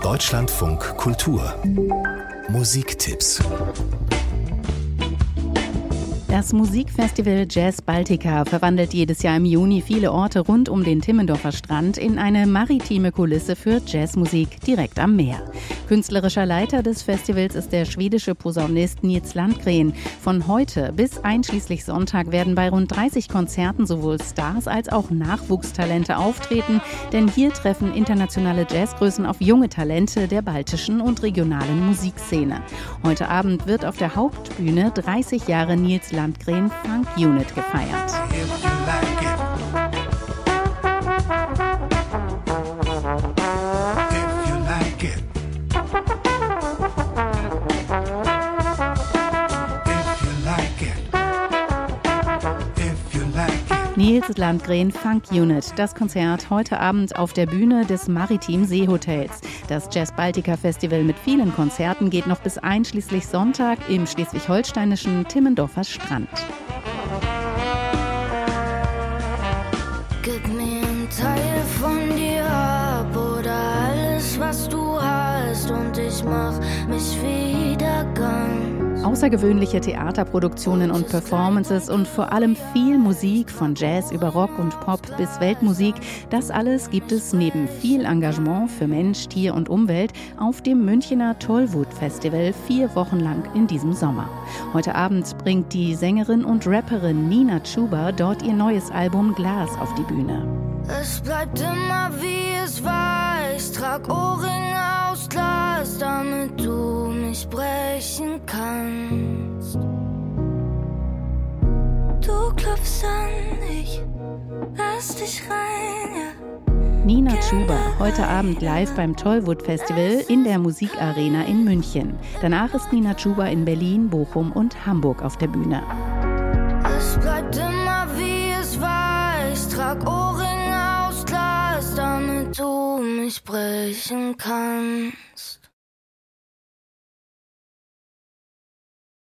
Deutschlandfunk Kultur Musiktipps. Das Musikfestival Jazz Baltica verwandelt jedes Jahr im Juni viele Orte rund um den Timmendorfer Strand in eine maritime Kulisse für Jazzmusik direkt am Meer. Künstlerischer Leiter des Festivals ist der schwedische Posaunist Nils Landgren. Von heute bis einschließlich Sonntag werden bei rund 30 Konzerten sowohl Stars als auch Nachwuchstalente auftreten, denn hier treffen internationale Jazzgrößen auf junge Talente der baltischen und regionalen Musikszene. Heute Abend wird auf der Hauptbühne 30 Jahre Nils Landgren Funk Unit gefeiert. Nils Landgren Funk Unit, das Konzert heute Abend auf der Bühne des Maritim Seehotels. Das Jazz Baltica Festival mit vielen Konzerten geht noch bis einschließlich Sonntag im schleswig-holsteinischen Timmendorfer Strand. Gib mir einen Teil von dir ab oder alles, was du hast, und ich mach mich wieder ganz. Außergewöhnliche Theaterproduktionen und Performances und vor allem viel Musik von Jazz über Rock und Pop bis Weltmusik. Das alles gibt es neben viel Engagement für Mensch, Tier und Umwelt auf dem Münchener Tollwood Festival 4 Wochen lang in diesem Sommer. Heute Abend bringt die Sängerin und Rapperin Nina Chuba dort ihr neues Album Glas auf die Bühne. Es bleibt immer wie es war, ich trag Ohrringe aus Glas, damit du mich brechen kannst. Du klopfst an, ich lass dich rein, ja. Nina Chuba, heute Abend live beim Tollwood Festival in der Musikarena in München. Danach ist Nina Chuba in Berlin, Bochum und Hamburg auf der Bühne. Es bleibt immer wie es war, ich trag Ohrringe aus Glas, damit du mich brechen kannst.